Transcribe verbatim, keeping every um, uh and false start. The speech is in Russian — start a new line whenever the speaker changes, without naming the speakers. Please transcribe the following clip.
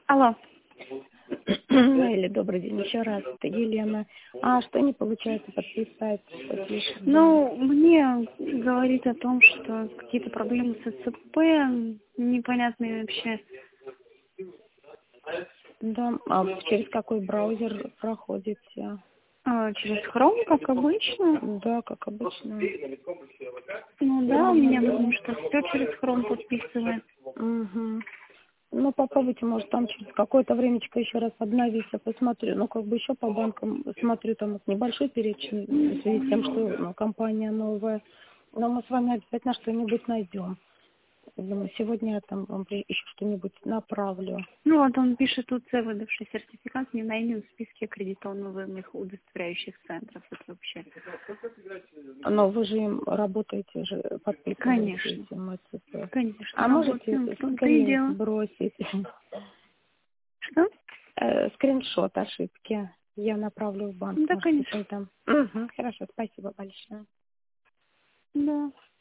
Алло.
Или добрый день еще раз, это Елена. А что не получается подписать? Что пишет?
Ну, мне говорит о том, что какие-то проблемы с СЦП, непонятные вообще.
Да, а через какой браузер проходите?
А, через Chrome, как обычно.
Да, как обычно.
Ну да, у меня потому что все через Chrome подписывает.
Угу. Ну, попробуйте, может, там через какое-то времечко еще раз обновиться, посмотрю. Ну, как бы еще по банкам смотрю, там вот небольшой перечень, в связи с тем, что ну, компания новая. Но мы с вами обязательно что-нибудь найдем. Думаю, сегодня я там вам при- еще что-нибудь направлю.
Ну вот он пишет, УЦ, выдавший сертификат, не найден в списке аккредитованных удостоверяющих центров. Это вообще.
Но вы же им работаете, же подписываете
Конечно.
этим СЦП.
Конечно,
А можете
работаем. В том-то и
скрин
дело.
сбросить?
Что?
Э, скриншот ошибки. Я направлю в банк,
Да,
можете
конечно.
там. Угу, хорошо, спасибо большое.
Да.